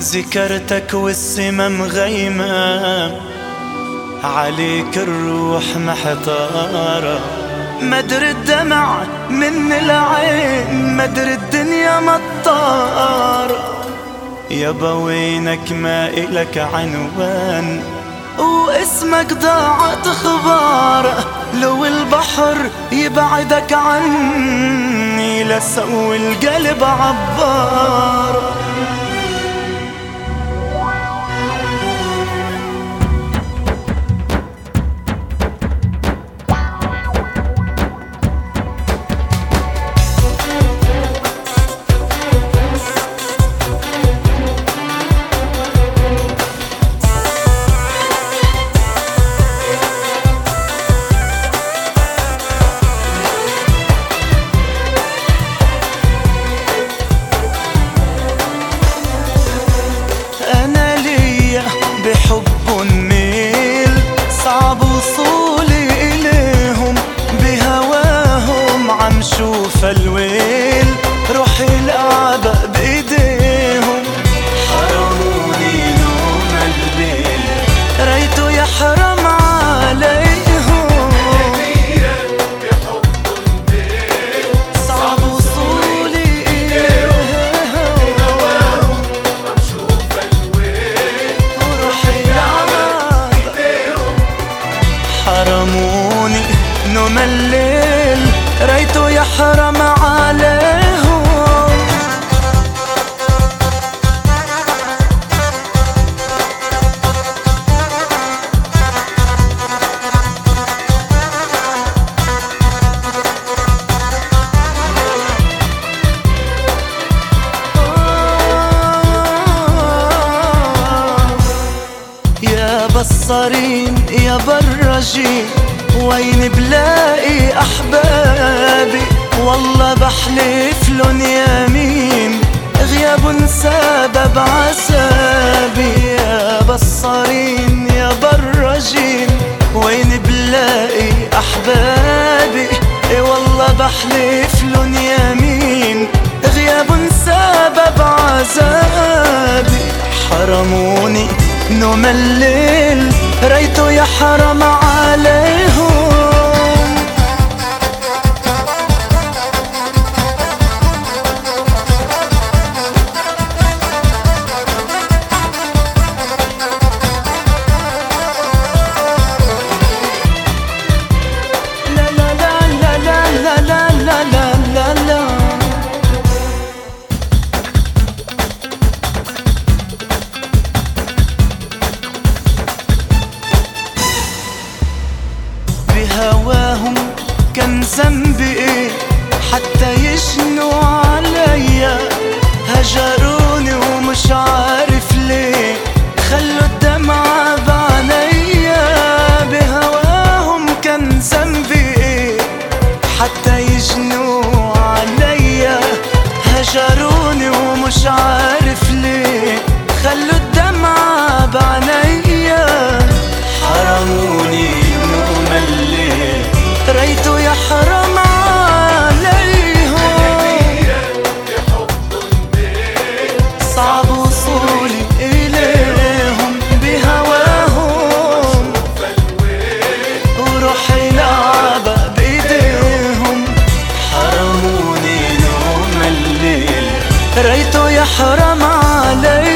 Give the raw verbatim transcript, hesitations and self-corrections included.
ذكرتك والسما مغيمة، عليك الروح محتارة، مدري الدمع من العين، مدري الدنيا مطارة. يابا وينك ما إلك عنوان، واسمك ضاعت اخباره. لو البحر يبعدك عني لسوي القلب عباره. بحب النيل صعب وصولي إليهم، بهواهم عم شوف الويل، روحي الأعبأ بإيديهم. حرموني نوم الليل، ريته يحرم عليهم. بحب النيل صعب وصولي إليهم، بهواهم عم شوف الويل، حرموني نوم الليل، ريته يحرم عليهم. يا بصرين يا برجين، وين بلاقي أحبابي؟ والله بحلف لن يمين، غياب سبب عذابي. يا بصرين يا برجين، وين بلاقي أحبابي؟ والله بحلف لن يمين، غياب سبب عذابي. حرموني نوم الليل، ريته يحرم عليهم. لا لا لا لا لا لا لا لا لا. بهواهم كان ذنبي ايه حتى يجنوا عليا؟ هجروني ومش عارف ليه، خلوا الدمعة بعينيا. بهواهم كان ذنبي ايه حتى يجنوا عليا؟ هجروني ومش عارف ليه، خلوا الدمعة بعينيا. حرموني نوم الليل، ريته يحرم عليهم. صعب وصولي إليهم، بهواهم وروحي لعبة بإيديهم. حرموني نوم الليل، ريته يحرم عليهم.